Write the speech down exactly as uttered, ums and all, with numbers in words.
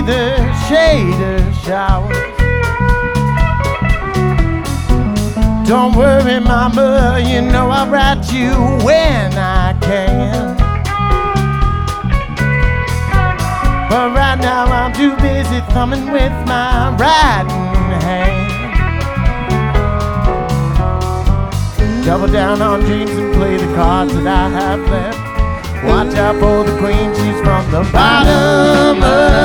the shade of showers. Don't worry, mama, you know I'll write you when I can. But right now I'm too busy thumbing with my writing hand. Double down on dreams and play the cards that I have left. Watch out for the queen, she's from the bottom of